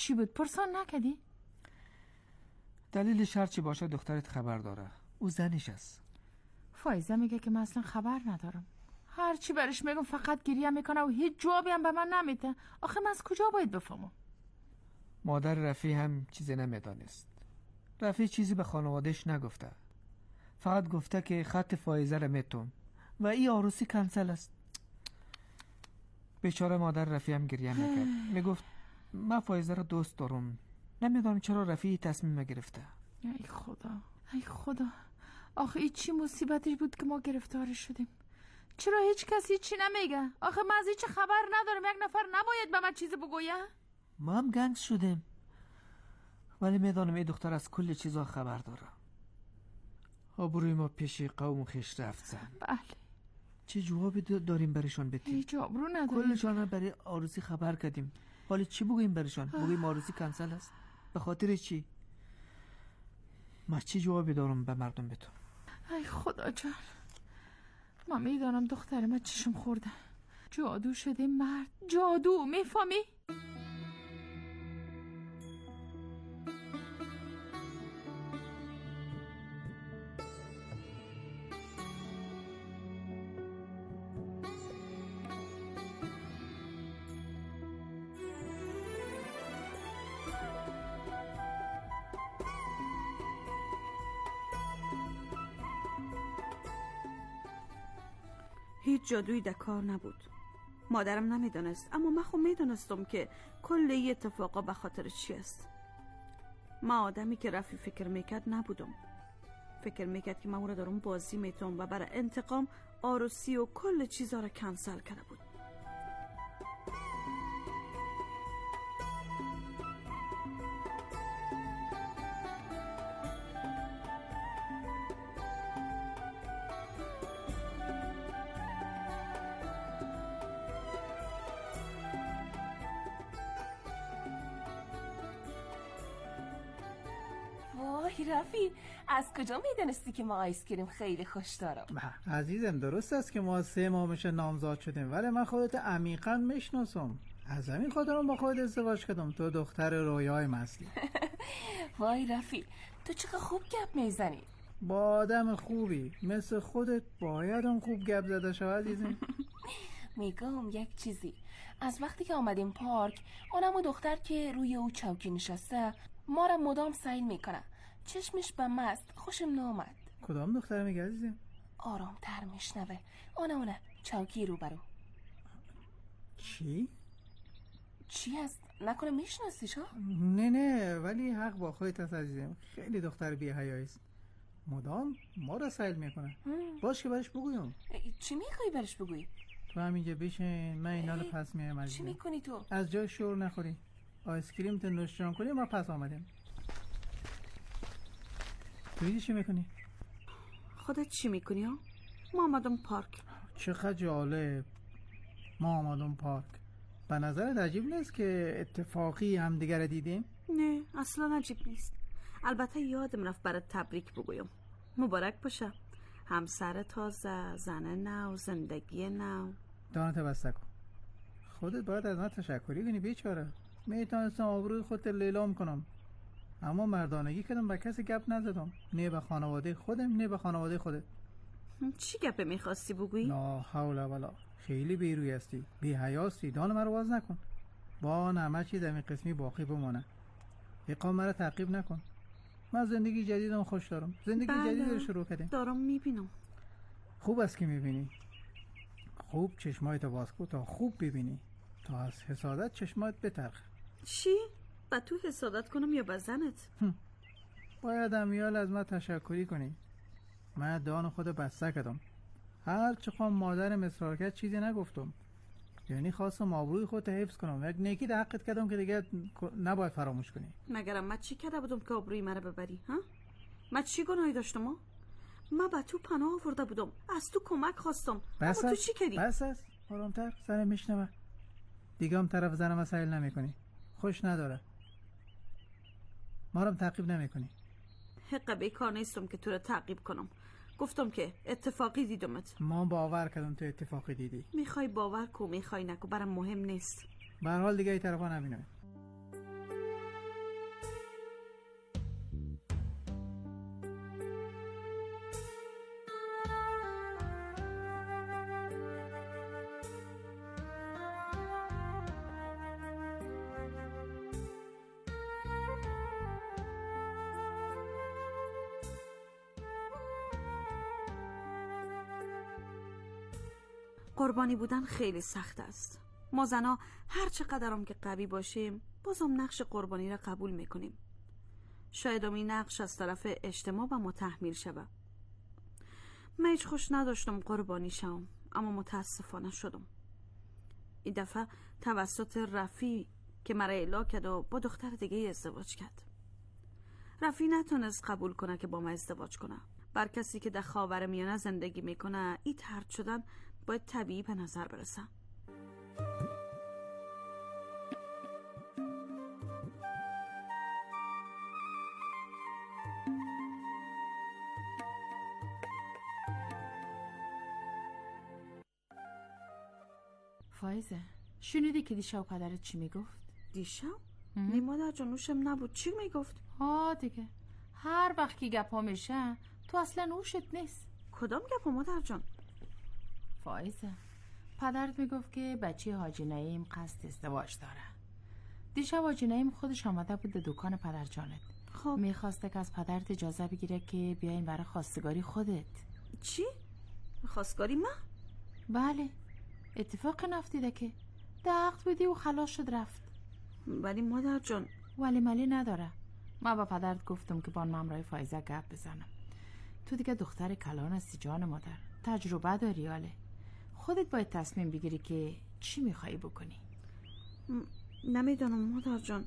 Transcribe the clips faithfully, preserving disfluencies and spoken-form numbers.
چی بود؟ پرسان نکدی؟ دلیلش هر چی باشه دخترت خبر داره. او زنش است. فایزه میگه که من اصلا خبر ندارم. هر چی برش میگم فقط گریه میکنه و هیچ جوابی هم به من نمیده. آخه من از کجا باید بفهمم؟ مادر رفیع هم چیزی نمیدانست. رفیع چیزی به خانوادهش نگفته. فقط گفته که خط فایزه رو میتون و این عروسی کنسل است. بیچاره مادر رفیع هم گریه میکرد. میگفت من فایزه رو دوست دارم. نمیدونم چرا رفیع تصمیم گرفته. ای خدا، ای خدا، آخه این چی مصیبتش بود که ما گرفتار شدیم؟ چرا هیچ کسی چی نمیگه؟ آخه من از هیچ خبر ندارم. یک نفر نباید به من چیزی بگویه؟ ما هم گنگ شدیم، ولی میدانم این دختر از کل چیزا خبر داره. آبروی ما پیش قوم خیش رفت زن. بله. چه جوابی داریم برشان بدیم؟ هیچ آبرو نداریم. کلشان برای عروسی خبر کردیم، ولی چی بگوییم برشان؟ بگوییم عروسی کنسل است؟ به خاطر چی؟ ما چی جوابی دارم به مردم به تو؟ ای خدا جان، ما میدانم دختر ما چشم خورده. جادو شده مرد، جادو، میفهمی؟ هیچ جادویی در کار نبود. مادرم نمیدانست، اما من خود میدانستم که کل این اتفاقا به خاطر چی است. من آدمی که رفیع فکر میکرد نبودم. فکر میکرد که من او را دارم بازی میتونم و برای انتقام عروسی و کل چیزا را کنسل کرده بود. وای رفیع، از کجا میدونستی که ما آیس کریم خیلی خوش دارم؟ عزیزم درست است که ما سه ماه میشه نامزاد شدیم، ولی من خودت عمیقا میشناسم. از همین خاطرم با خودت ازدواج کردم. تو دختر رویای مستی. وای رفیع، تو چقدر خوب گپ میزنی. با آدم خوبی مثل خودت باید هم خوب گپ زده شود عزیزم. میگم یک چیزی، از وقتی که آمدیم پارک، اونم دختر که روی او چوکی نشسته ما را مدام سیل میکنه. چشمش به مست، خوشم نامد. کدام دختر میگه عزیزم؟ آرامتر میشنوه. اونه اونه چوکی رو برو. چی؟ چی است؟ نکنه میشناسیش ها؟ نه نه، ولی حق با خودت است عزیزم. خیلی دختر بی حیایی است. مدام ما را سیل میکنه. باش که برش بگویم. چی میخوای برش بگویی؟ تو همینجا بشین، من اینا رو پس میام عزیزم. چی میکنی تو؟ از جای شور نخوری. آیس کریم تو نوش جان کنی، ما پس آمدیم. تو چی میکنی؟ خودت چی میکنی ها؟ ما آمدم پارک. چقدر جالب. ما آمدم پارک. به نظرت عجیب نیست که اتفاقی هم دیگر دیدیم؟ نه اصلا عجیب نیست. البته یادم رفت برات تبریک بگویم. مبارک باشه. همسر تازه، زن نو، زندگی نو. دانت بسته کن. خودت باید از من تشکری کنی بیچاره. میتونستم آبروی خودت لیلام کنم، اما مردانگی کردم، به کسی گپ نزدم. نه به خانواده خودم نه به خانواده خودت. چی گپ میخواستی بگویی؟ لا حول ولا. خیلی بیروی هستی، بی حیاستی. دان مرا باز نکن. با همه چیز این قسمی باقی بمانه. اقام مرا تعقیب نکن. من زندگی جدیدم خوش دارم. زندگی بله. جدید رو شروع کردیم. دارم میبینم. خوب است که میبینی. خوب چشمایت باز کن تا خوب ببینی، تا از حسادت چشمایت بترخ. چی؟ با تو حسادت کنم یا با زنت؟ باید امیال از من تشکری کنی. من دان خود بسته کردم. هر چقدر مادرم اصرار کرد چیزی نگفتم. یعنی خواستم آبروی خودت حفظ کنم. یک نیکی در حقت کردم که دیگه نباید فراموش کنی. مگرم من چی کرده بودم که آبروی مرا ببری؟ ها؟ من چی گناهی داشتم ها؟ من با تو پناه آورده بودم، از تو کمک خواستم، اما تو چی کردی؟ بس است. آرامتر. سرم میشنوه. دیگه هم طرف زنم مسائل نمی کنی. خوش نداره. ما رو تعقیب نمی کنی. حق به کار نیستم که تو رو تعقیب کنم. گفتم که اتفاقی دیدمت. ما باور کردم تو اتفاقی دیدی. میخوای باور کو میخوای نکو برام مهم نیست. به هر حال دیگه این طرفا نبینم. قربانی بودن خیلی سخت است. ما زنا هر چقدرم که قوی باشیم بازم نقش قربانی را قبول میکنیم. شاید این نقش از طرف اجتماع و ما تحمیل شود. من هیچ خوش نداشتم قربانی شم، اما متاسفانه شدم. این دفعه توسط رفی که مرا اعلا کرد و با دختر دیگه ازدواج کرد. رفی نتونست قبول کنه که با من ازدواج کنه. بر کسی که در خاورمیانه زندگی میکنه این طرد شدن باید طبیعی به نظر برسه. فایزه، شنیدی که دیشب پدرت چی میگفت؟ دیشب؟ نی مادر جان نوشم نبود. چی میگفت؟ ها دیگه هر وقت که گپا میشه تو اصلا نوشت نیست. کدام گپا مادر جان؟ فایزه، پدرت میگفت که بچه حاجی نعیم قصد ازدواج داره. دیشب حاجی نعیم خودش آمده بود به دکان پدر جانت. خب میخواسته که از پدرت اجازه بگیره که بیاین برای خواستگاری خودت. چی؟ خواستگاری من؟ بله، اتفاق نفتیده که دقت بودی و خلاص شد رفت. ولی مادر جان ولی ملی نداره. من با پدرت گفتم که با ممرای فایزه گپ بزنم. تو دیگه دختر کلان هستی جان مادر، تجربه داری. حاله خودت باید تصمیم بگیری که چی میخوایی بکنی. م... نمیدانم مادر جان.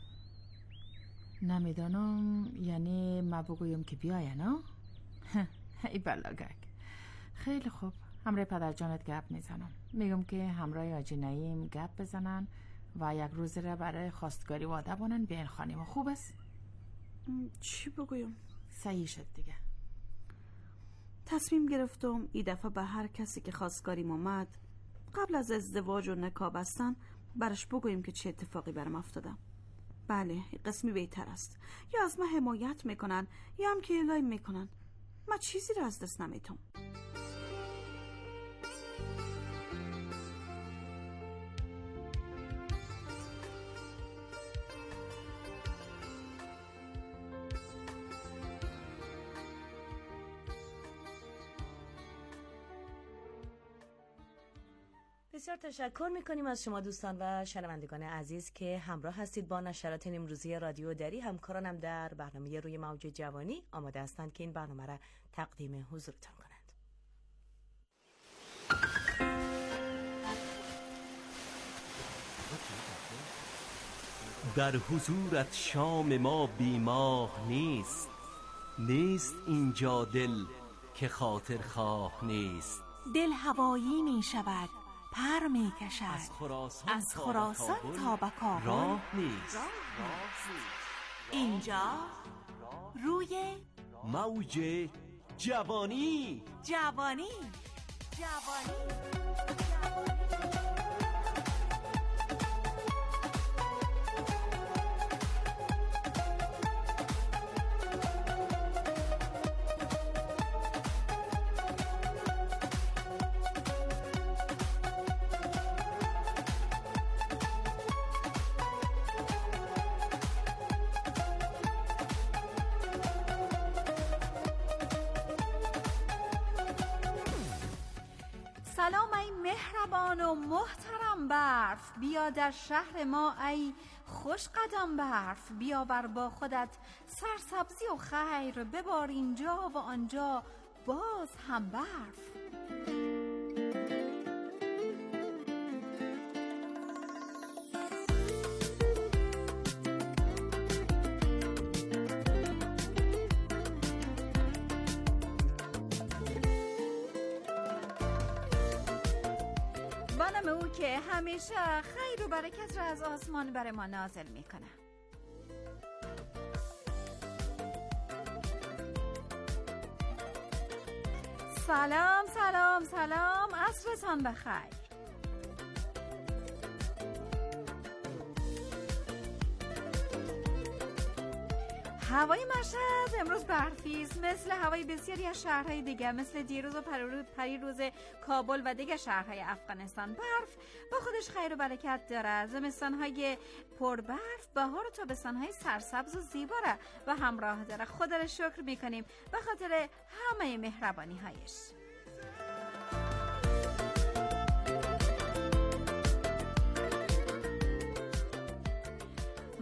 نمیدانم یعنی ما بگویم که بیای نه؟ ای بلاگک. خیلی خوب، همراه پدر جانت گپ میزنم. میگم که همراه حاجی نعیم گپ بزنن و یک روز را برای خواستگاری وعده بونن بیاین خانه ما. خوب است؟ چی بگویم؟ صحیح شد دیگه. تصمیم گرفتم این دفعه به هر کسی که خواستگاریم اومد قبل از ازدواج و نکاح بستن برش بگویم که چه اتفاقی برام افتاده. بله، قسمی بهتر است. یا از من حمایت میکنن یا هم که اعلام میکنن. من چیزی را از دست نمیتم. بسیار تشکر میکنیم از شما دوستان و شنوندگان عزیز که همراه هستید با نشرات امروزی رادیو دری. همکارانم در برنامه روی موج جوانی آماده هستند که این برنامه را تقدیم حضورتان کنند. در حضورت شام ما بیماه نیست، نیست اینجا دل که خاطر خواه نیست. دل هوایی می شود، پر می کشد از خراسان, از خراسان تا به کابل راه نیست. اینجا روی موج جوانی جوانی جوانی سلام ای مهربان و محترم برف، بیا در شهر ما ای خوش قدم برف. بیاور با خودت سرسبزی و خیر، ببار اینجا و آنجا باز هم برف. بانم او که همیشه خیر و برکت را از آسمان بر ما نازل میکنه. سلام سلام سلام، عصرتان بخیر. هوای مشهد امروز برفیست، مثل هوای بسیاری از شهرهای دیگه، مثل دیروز و پریروز کابل و دیگر شهرهای افغانستان. برف با خودش خیر و برکت داره. زمستانهای پر برف، بهار و تابستانهای سرسبز و زیبا و همراه داره. خدا را شکر میکنیم به خاطر همه مهربانی هایش.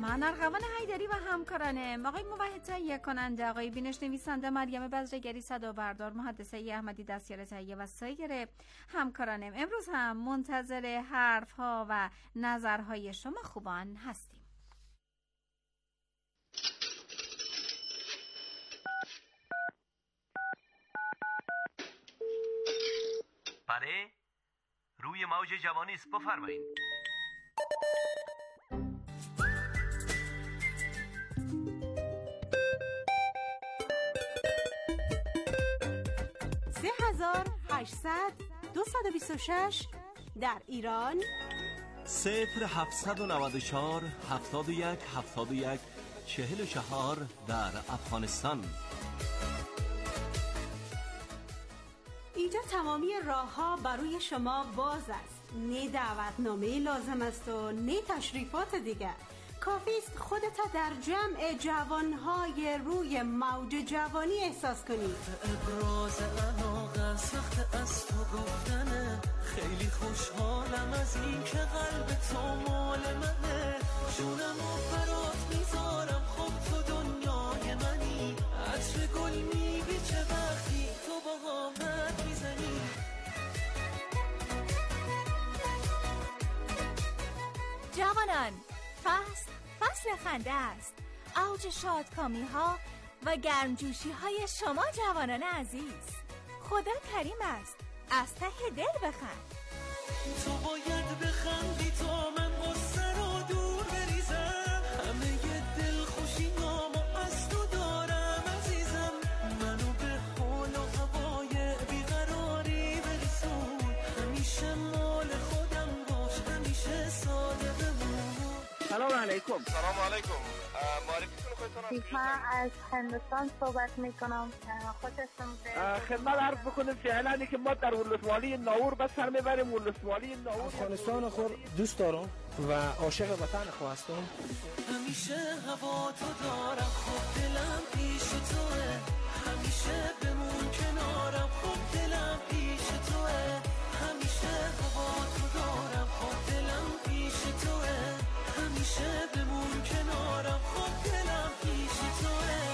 من ارغوان حیدری و همکارانم، آقای موحد تهیه کننده، آقای بینش نویسنده، مریم بزرگری صدا بردار، مهندسه احمدی دستیار تهیه و سایر همکارانم. امروز هم منتظر حرف ها و نظرهای شما خوبان هستیم. بله، روی موج جوانی است، بفرمایید. سه هزار هشتصد دویست و بیست و شش در ایران، صفر هفتصد و نود و چهار هفتاد و یک هفتاد و یک چهل و چهار در افغانستان. اینجا تمامی راه ها برای شما باز است. نه دعوتنامه لازم است و نه تشریفات دیگر. کافی است خودت در جمع جوانهای روی موج جوانی احساس کنی. ابراز علاقه سخت از تو گفتنه، خیلی خوشحالم از این که قلب تو مال منه، جونم و برات میذارم، خب تو دنیای منی، عطر گل میبیچه وقتی تو با قامت میزنی. جوانان، فصل فصل خنده است، اوج شادکامی ها و گرمجوشی های شما جوانان عزیز. خدا کریم است، از ته دل بخند. تو باید بخندی تا من غصه رو دور بریزم، همه ی دل خوشی نامو از تو دارم عزیزم، منو به حال و هوای بیقراری برسون، همیشه مال خودم باش، همیشه ساده بمون. سلام علیکم. سلام علیکم. معرفی کنم خودتون. من از هندوستان صحبت میکنم. خوشتون خدمت عرض بکنم فعلا که ما در ولسوالی ناور بس سر میبریم. ولسوالی ناور افغانستان خود دوست دارم و عاشق وطن خود هستم. همیشه هوا تو دارم، خب دلم پیش توه، همیشه بمون کنارم، خب دلم پیش توه، همیشه هوا تو دارم، خب دلم پیش توه، همیشه بمون کنارم، خب دلم پیش توه.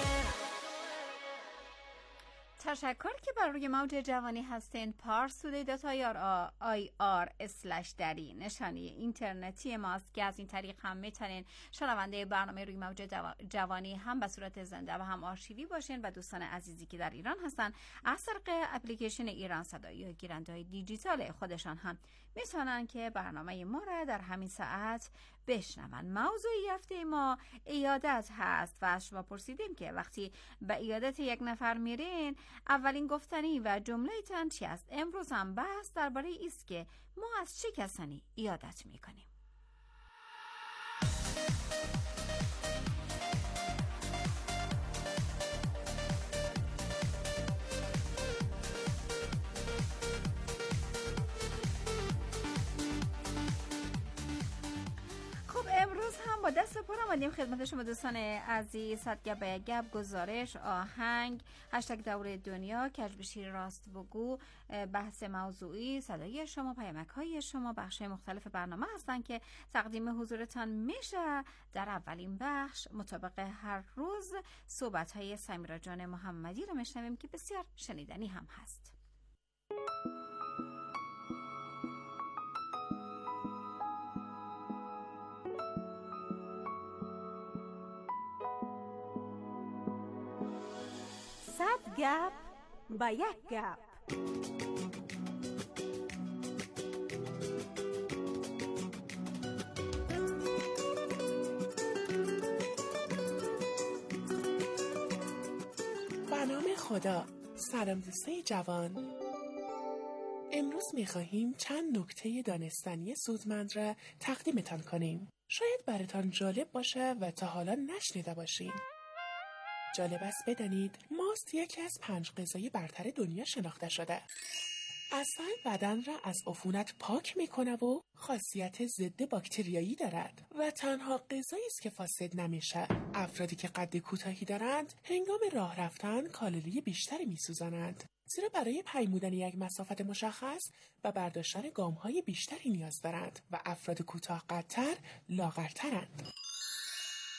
تشکر که بر روی موج جوانی هستین. پارس تودی دات آی آر اسلش دری نشانی اینترنتی ماست که از این طریق هم میتونین شنونده برنامه روی موج جوانی هم به صورت زنده و هم آرشیوی باشین و دوستان عزیزی که در ایران هستن از طریق اپلیکیشن ایران صدا یا گیرنده دیجیتال خودشان هم میتونن که برنامه ما را در همین ساعت بشنون. موضوع هفته ما عیادت هست و از شما پرسیدیم که وقتی به عیادت یک نفر میرین اولین گفتنی و جمله تان چی است؟ امروز هم بحث درباره است که ما از چه کسانی عیادت میکنیم. امروز هم با دست پر آمدیم خدمت شما دوستان عزیز. صدگه به گپ، گزارش، آهنگ، هشتگ دور دنیا، کجبشیر راست بگو، بحث موضوعی، صدای شما، پیامک های شما، بخش مختلف برنامه هستن که تقدیم حضورتان میشه. در اولین بخش مطابق هر روز صحبت های سمیرا جان محمدی رو میشنویم که بسیار شنیدنی هم هست. صد گپ با یک گپ. به نام خدا. سلام دوستای جوان. امروز میخواهیم چند نکته دانستنی سودمند را تقدیمتان کنیم. شاید براتان جالب باشه و تا حالا نشنیده باشین. جالب است بدانید ماست یکی از پنج غذای برتر دنیا شناخته شده. عسل بدن را از عفونت پاک میکنه و خاصیت ضد باکتریایی دارد و تنها غذایی است که فاسد نمیشه. افرادی که قد کوتاهی دارند هنگام راه رفتن کالری بیشتری میسوزانند، زیرا برای پیمودن یک مسافت مشخص و برداشتن گام‌های بیشتری نیاز دارند و افراد کوتاه قدتر لاغرترند.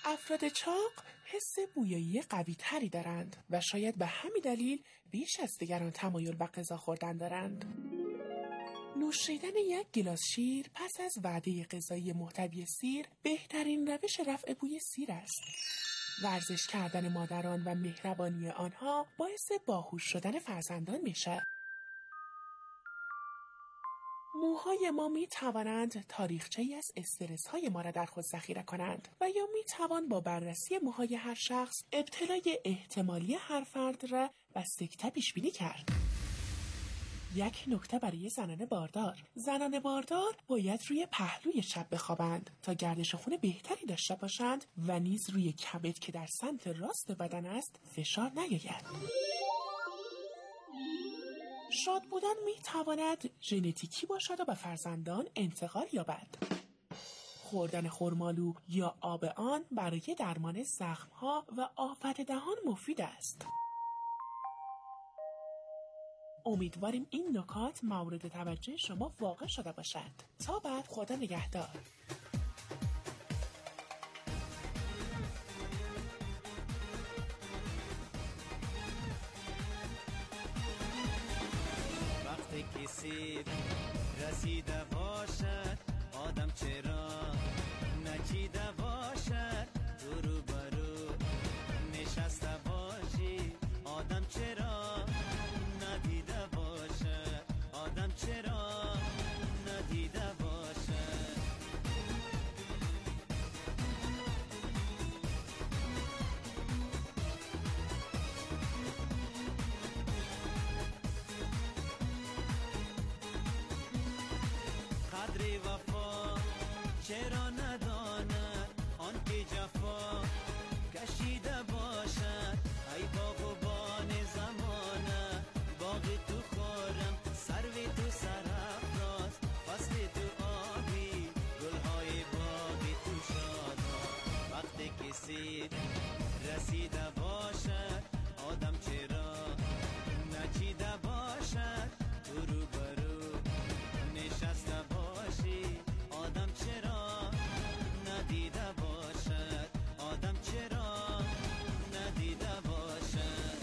افراد چاق حس بویایی قوی تری دارند و شاید به همین دلیل بیش از دیگران تمایل به غذا خوردن دارند. نوشیدن یک گیلاس شیر پس از وعده غذایی محتوی سیر بهترین روش رفع بوی سیر است. ورزش کردن مادران و مهربانی آنها باعث باهوش شدن فرزندان میشه. موهای ما می توانند تاریخچه‌ای از استرس های ما را در خود ذخیره کنند و یا می توان با بررسی موهای هر شخص ابتلای احتمالی هر فرد را و سکته پیش بینی کرد. یک نکته برای زنان باردار: زنان باردار باید روی پهلوی چپ بخوابند تا گردش خون بهتری داشته باشند و نیز روی کبد که در سمت راست بدن است فشار نیاید. شاد بودن می تواند ژنتیکی باشد و به فرزندان انتقال یابد. خوردن خرمالو یا آب آن برای درمان زخم‌ها و آفت دهان مفید است. امیدواریم این نکات مورد توجه شما واقع شده باشد. تا بعد، خدا نگهدار. وقتی کسی رسیده باشد آدم چرا نچیده باشد، تو رو برو نشسته باشی آدم چرا ندیده باشد، آدم چرا ندیده باشد. قدر وفا چرا نداند آن که جفا کشیده باشد، ای باغبان زمانه باغ تو خورم سروی تو سرافراز، فصل تو آبی گلهای باغ تو شادا. وقتی کسی رسیده باشد آدم چرا نچیده باشد، تو رو برو نشسته باشی آدم چرا ندیده باشد، آدم چرا ندیده باشد.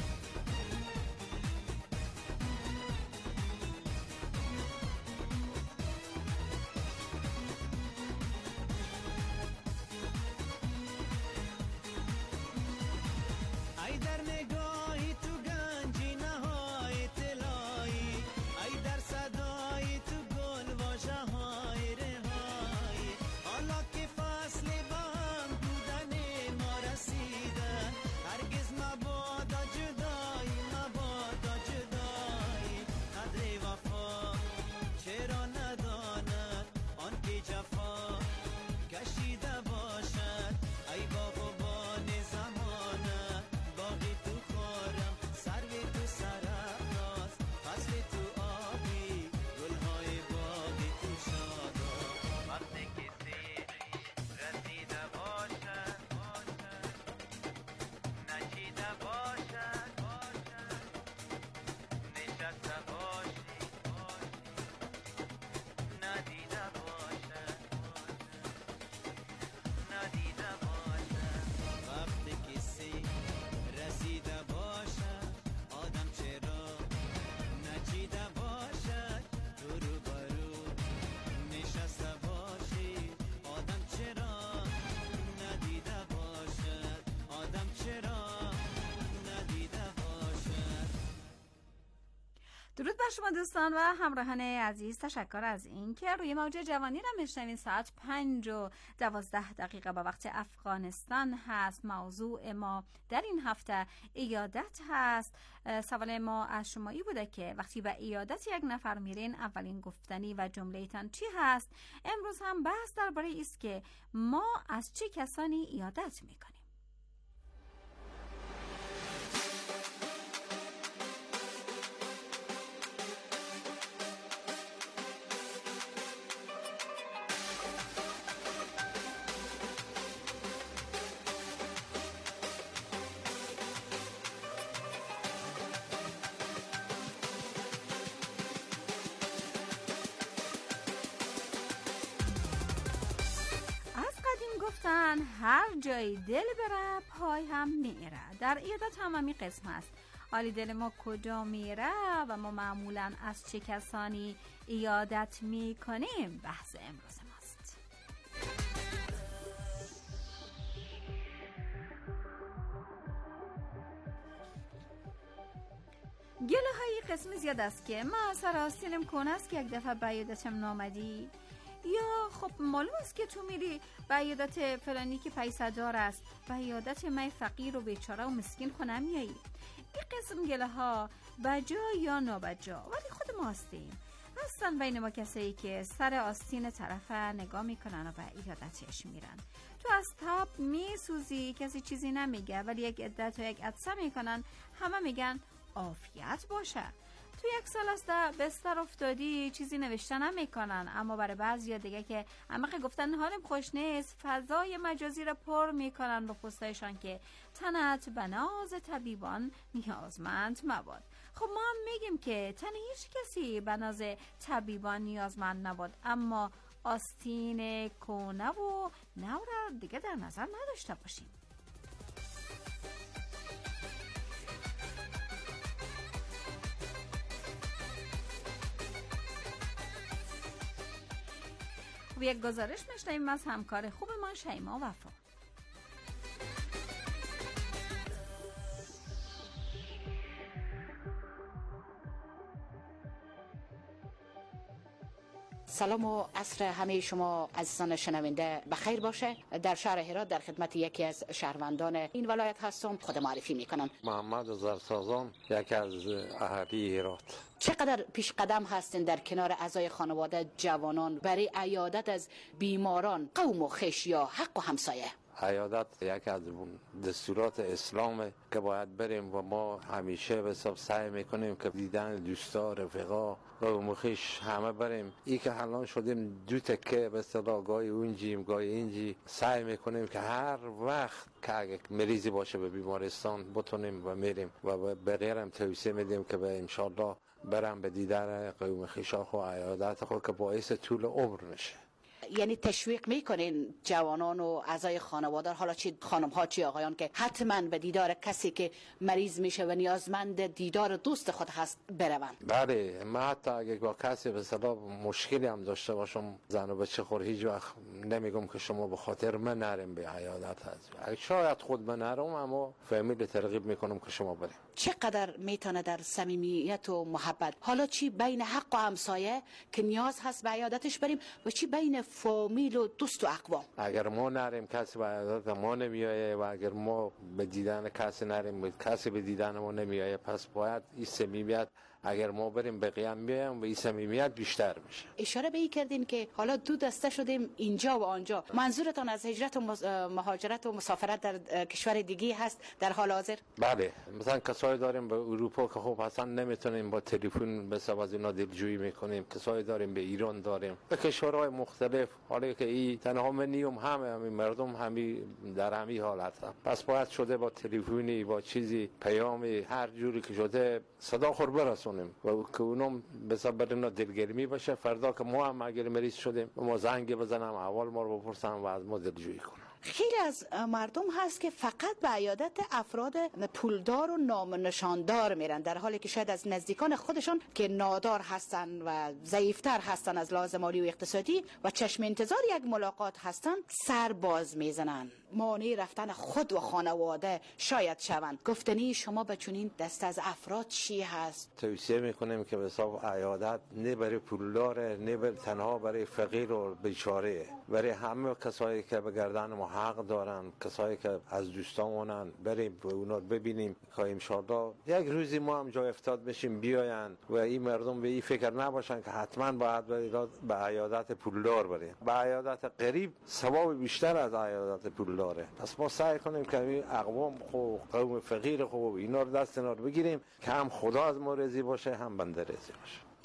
ای در نگاهی تو گنجی نهای طلایی، ای در صدای تو گل واژه های رهایی، حالا که فصل با هم بودن ما رسیدن، هرگز مبادا جدایی مبادا جدایی. قدر وفا چرا نداند آن که جفا کشیده باشد، ای باغبان زمانه باغ تو خورم سروی تو سرافراز، فصل تو آبی گلهای باغ تو شادا. وقتی کسی رسیده باشد نچیده باشد، نشسته باشی ندیده باشد، ندیده باشد. وقتی کسی رسیده باشد آدم چرا نچیده باشد، تو رو برو نشسته باشی آدم چرا ندیده باشد، آدم چرا ندیده باشد. درود بر شما دوستان و همراهان عزیز. تشکر از این که روی موج جوانی را میشنوین. ساعت پنج و دوازده دقیقه با وقت افغانستان هست. موضوع ما در این هفته عیادت هست. سوال ما از شما ای بوده که وقتی به عیادت یک نفر میرین اولین گفتنی و جمله تان چی هست؟ امروز هم بحث درباره است که ما از چه کسانی عیادت میکنیم. هر جای دل بره پای هم میره. در ایادت هم همی قسم است. حالی دل ما کجا میره و ما معمولا از چه کسانی ایادت میکنیم بحث امروز ماست. گله های قسم زیاد است که ما سر آستینم کن است که یک دفعه به ایادتم نامدی، یا خب معلوم است که تو میری به ایادت فلانی که پیسه‌دار است، به ایادت من فقیر و بیچاره و مسکین خونه میایی. این قسم گله ها بجا یا نابجا ولی خود ما هستیم. هستن بین ما کسایی که سر آستین طرف نگاه میکنن و به ایادتش میرن. تو از تاب میسوزی، کسی چیزی نمیگه، ولی یک عده تو یک عدسه میکنن، همه میگن عافیت باشه. تو یک سال است بستر افتادی، چیزی نوشته نمیکنن، اما برای بعضیا دیگه که عمق گفتن حالم خوش نیست، فضای مجازی را پر میکنن با پستایشان که تنت به ناز طبیبان نیازمند مباد. خب ما هم میگیم که تن هیچ کسی به ناز طبیبان نیازمند نباد، اما آستین کونه و نو را دیگه در نظر نداشته باشیم. و یک گزارش میشنویم از همکار خوب ما شیما وفا. سلام و عصر همه شما عزیزان شنونده بخیر باشه. در شهر هرات در خدمت یکی از شهروندان این ولایت هستم. خود معرفی میکنم. محمد زرسازان، یکی از اهالی هرات. چقدر پیش قدم هستین در کنار اعضای خانواده جوانان برای عیادت از بیماران قوم و خویش یا حق و همسایه؟ عیادت یکی از دستورات اسلامه که باید بریم و ما همیشه به حساب سعی میکنیم که دیدن دوستا، رفقا، قوم و خویش همه بریم. ای که الان شدیم دو تکه به اصطلاح، گاهی اونجیم گاهی اینجی، سعی میکنیم که هر وقت که اگه مریضی باشه به بیمارستان بتونیم و میریم و به غیرم توصیه میدیم که به انشالله برم به دیدن قوم خویشا و عیادت خود که باعث طول عمر میشه. یعنی تشویق میکنین جوانان و اعضای خانواده، حالا چی خانم ها چی آقایان، که حتما به دیدار کسی که مریض میشه و نیازمند دیدار دوست خود هست بروند؟ بله، من حتی اگه با کسی به اصطلاح مشکلی هم داشته باشم، زن و بچه خور، هیچ وقت نمیگم که شما به خاطر من نریم به عیادت هست. شاید خود من نرم، اما فامیل ترغیب میکنم که شما بریم. چقدر میتونه در صمیمیت و محبت، حالا چی بین حق و همسایه که نیاز هست به عیادتش بریم و چی بین فامیل و دوست و اقوام؟ اگر ما نریم کسی به عیادت ما نمیایه و اگر ما به دیدن کسی نریم کسی به دیدن ما نمیایه. پس باید این صمیمیت، اگر ما بریم بقیه هم بیایم و این صمیمیت بیشتر میشه. اشاره به این کردین که حالا دو دسته شدیم اینجا و آنجا. منظورتان از هجرت و مهاجرت و مسافرت در کشور دیگه هست در حال حاضر؟ بله، مثلا کسایی داریم به اروپا که خب اصلا نمیتونیم با تلفن به سبب از اینا دلجویی میکنیم. کسایی داریم به ایران داریم، به کشورهای مختلف. حالا که این تنها منیم همه همین مردم همی در همین حالت هم. پس باید شده با تلفنی با چیزی پیامی هر جوری که شده صدا خور برسونیم و که اونم به سبب اینا دلگرمی باشه. فردا که ما هم اگر مریض شدیم ما زنگ بزنم، اول ما رو بپرسم و از ما دلجویی کنم. خیلی از مردم هست که فقط به عیادت افراد پولدار و نام نشاندار میرن، در حالی که شاید از نزدیکان خودشون که نادار هستن و ضعیفتر هستن از لحاظ مالی و اقتصادی و چشم انتظار یک ملاقات هستن سر باز میزنن، مانع رفتن خود و خانواده شاید شوند. گفتنی شما به چنین دست از افراد چی هست؟ توصیه میکنیم که به حساب عیادت نه برای پولدار، نه برای تنها برای فقیر و بیچاره، برای همه کسایی که به گردن ما حق دارن، کسایی که از دوستامونن، بریم و اونا ببینیم که انشالله یک روزی ما هم جا افتاد بشیم بیاین و این مردم به این فکر نباشن که حتما باید به عیادت پولدار بریم. به عیادت غریب ثواب بیشتر از عیادت پولداره. پس ما سعی کنیم که این اقوام خو قوم فقیر خو اینا رو دست اینا رو بگیریم که هم خدا از ما راضی باشه هم بنده راضی باشه.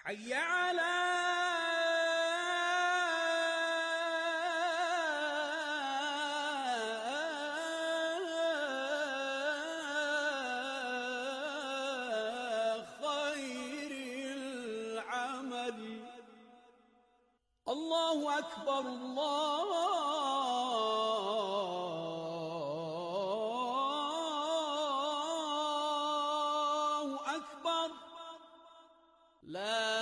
حي علی الله أكبر الله أكبر لا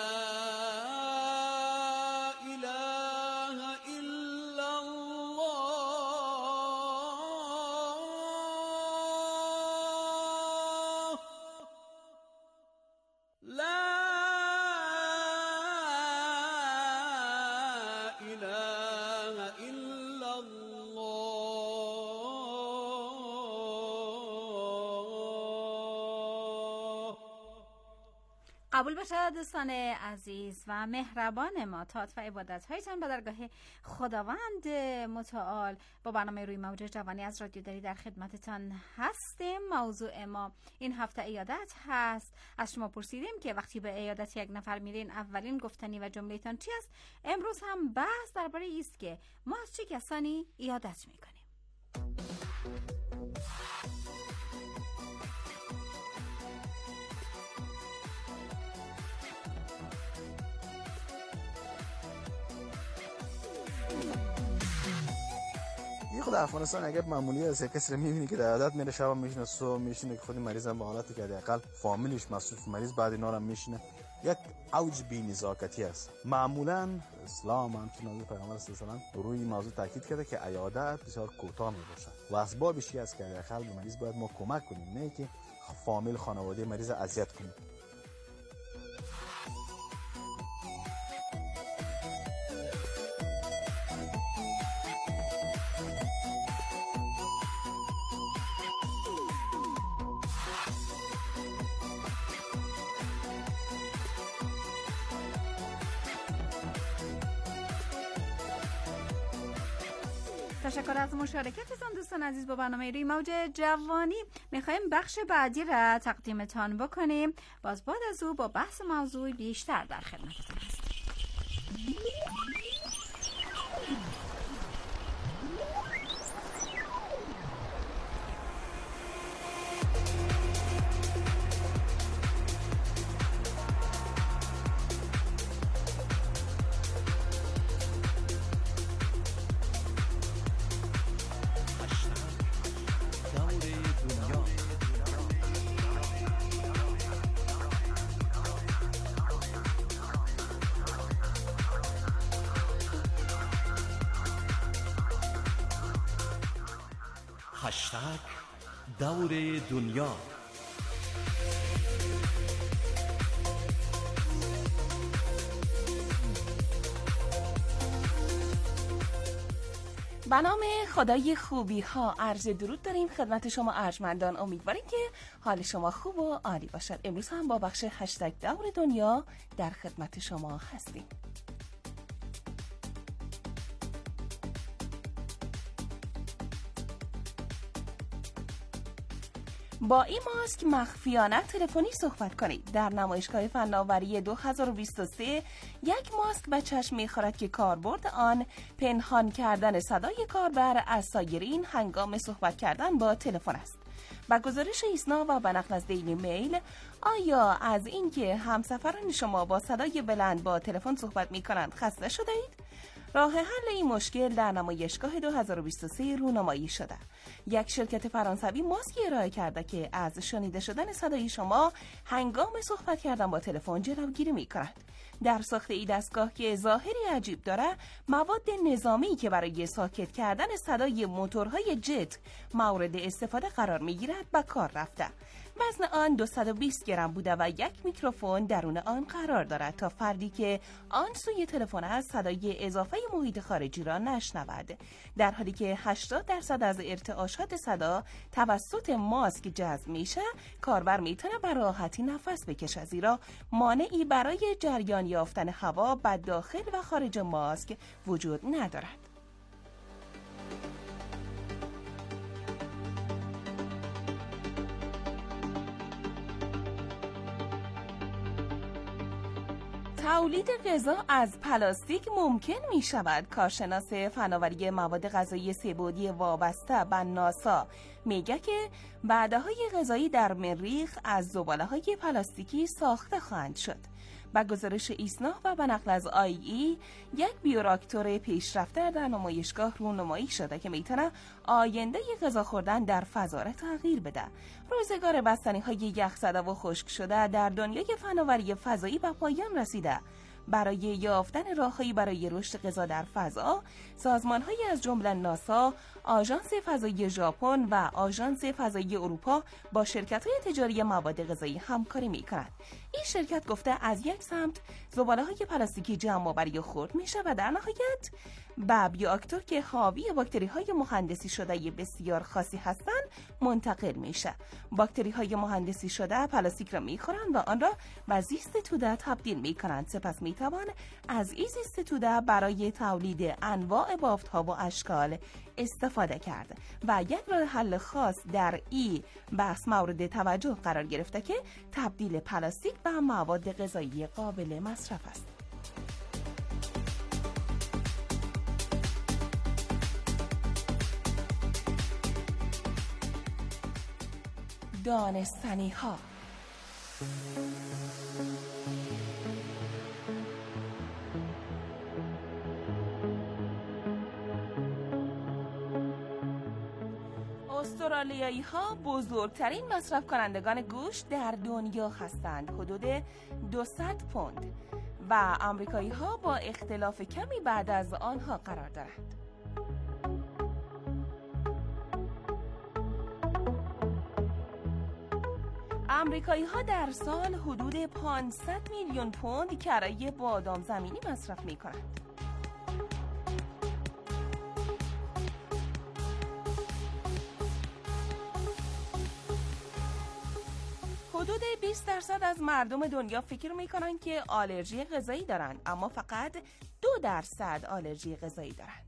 إله إلا الله لا قبول باشد دوستان عزیز و مهربان ما. طاعت و عبادت هایتان به درگاه خداوند متعال. با برنامه روی موج جوانی از رادیو دری در خدمتتان هستیم. موضوع ما این هفته عیادت هست. از شما پرسیدیم که وقتی به عیادت یک نفر میرین اولین گفتنی و جمله‌تان چی است؟ امروز هم بحث درباره ایست که ما از چه کسانی عیادت میکنیم. یه خود افغانستان اگر معمولی است کسی رو می‌بینی که در عادت میره شب میشینه صبح میشینه که خود مریض هم به حالتی که حداقل فامیلش مصروف مریض بعد اینا هم میشینه، یک اوج بی‌نزاکتی است. معمولا اسلام هم که نزد پیغمبر صلی الله علیه و روی این موضوع تاکید کرده که عیادت بسیار کوتاه میباشه و اسبابش چی است که حداقل به مریض باید ما کمک کنیم، نه که فامیل خانواده مریض اذیت کنیم. تشکر از مشارکتتان دوستان عزیز با برنامه روی موج جوانی. میخوایم بخش بعدی را تقدیمتان بکنیم. باز بعد از او با بحث موضوع بیشتر در خدمتتان هستیم. هشتگ دور دنیا. به نام خدای خوبی ها عرض درود داریم خدمت شما ارجمندان. امیدواریم که حال شما خوب و عالی باشد. امروز هم با بخش هشتگ دور دنیا در خدمت شما هستیم. با این ماسک مخفیانه تلفنی صحبت کنید. در نمایشگاه فناوری دو هزار و بیست و سه یک ماسک به چشم می‌خورد که کاربرد آن پنهان کردن صدای کاربر از سایرین هنگام صحبت کردن با تلفن است. با گزارش ایسنا و به نقل از دیلی میل، آیا از اینکه همسفران شما با صدای بلند با تلفن صحبت می‌کنند خسته شده اید؟ راه حل این مشکل در نمایشگاه دو هزار و بیست و سه رونمایی شده. یک شرکت فرانسوی ماسکی ارائه کرده که از شنیده شدن صدای شما هنگام صحبت کردن با تلفن جلوگیری می‌کند. در ساخت این دستگاه که ظاهری عجیب داره، مواد نظامی که برای ساکت کردن صدای موتورهای جت مورد استفاده قرار می‌گیرد به کار رفته. وزن آن دویست و بیست گرم بوده و یک میکروفون درون آن قرار دارد تا فردی که آن سوی تلفن است صدای اضافه محیط خارجی را نشنود، در حالی که هشتاد درصد از ارتعاشات صدا توسط ماسک جذب میشه. کاربر میتونه به راحتی نفس بکشه، زیرا مانعی برای جریان یافتن هوا به داخل و خارج ماسک وجود ندارد. تولید غذا از پلاستیک ممکن می شود. کارشناس فناوری مواد غذایی سه‌بعدی وابسته به ناسا میگه که وعده‌های غذایی در مریخ از زباله‌های پلاستیکی ساخته خواهند شد. با گزارش ایسنا و به نقل از آی ای، یک بیوراکتور پیشرفته در نمایشگاه رونمایی شده که میتونه آینده غذا خوردن در فضا را تغییر بده. روزگار بستنی‌های یخزده و خشک شده در دنیای فناوری فضایی به پایان رسیده. برای یافتن راههایی برای رشد غذا در فضا، سازمان‌هایی از جمله ناسا، آژانس فضایی ژاپن و آژانس فضایی اروپا با شرکت‌های تجاری مواد غذایی همکاری می‌کنند. این شرکت گفته از یک سمت زباله‌های پلاستیکی جمع‌آوری و خرد میشه و در نهایت به بیوراکتور که حاوی باکتری‌های مهندسی شده بسیار خاصی هستند منتقل میشه. باکتری‌های مهندسی شده پلاستیک را می‌خورند و آن را به زیست توده تبدیل می‌کنند. سپس می‌توان از این زیست توده برای تولید انواع بافت‌ها و اشکال استفاده کرد و یک راه حل خاص در این بحث مورد توجه قرار گرفته که تبدیل پلاستیک به مواد غذایی قابل مصرف است. دانستنی ها. استرالیایی ها بزرگترین مصرف کنندگان گوشت در دنیا هستند، حدود دویست پوند، و آمریکایی ها با اختلاف کمی بعد از آنها قرار دارند. آمریکایی ها در سال حدود پانصد میلیون پوند کرایه بادام زمینی مصرف می کنند. حدود بیست درصد از مردم دنیا فکر می کنند که آلرژی غذایی دارند، اما فقط دو درصد آلرژی غذایی دارند.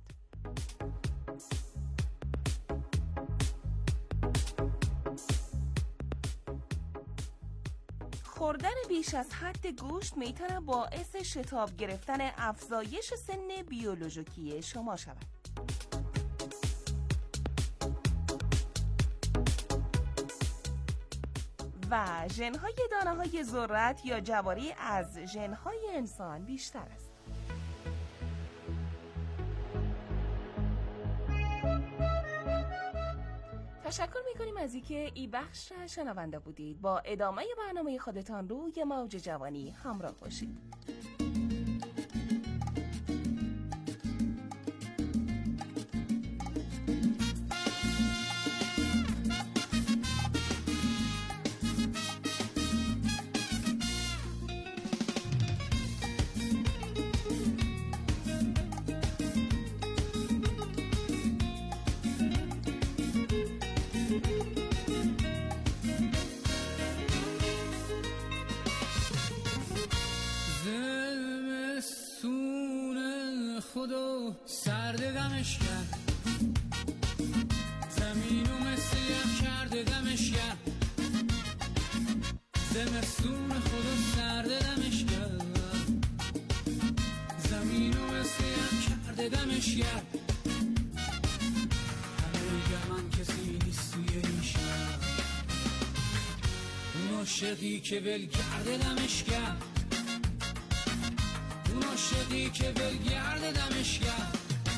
خوردن بیش از حد گوشت میتونه باعث شتاب گرفتن افزایش سن بیولوژیکی شما شود. و ژن‌های دانه‌های ذرت یا جواری از ژن‌های انسان بیشتر است. تشکر میکنیم از اینکه این بخش را شنونده بودید. با ادامه برنامه خودتان روی موج جوانی همراه باشید. خدا سرد دمش کرد، زمینو مثل یخ کرده دمش کرد. زمستون خدا سرد دمش کرد، زمینو مثل یخ کرده دمش کرد. همه میگه من کسی نیست توی این شهر، اون عاشقی که ول کرده دمش کرد، اون عاشقی که ولگرد دمش کرد.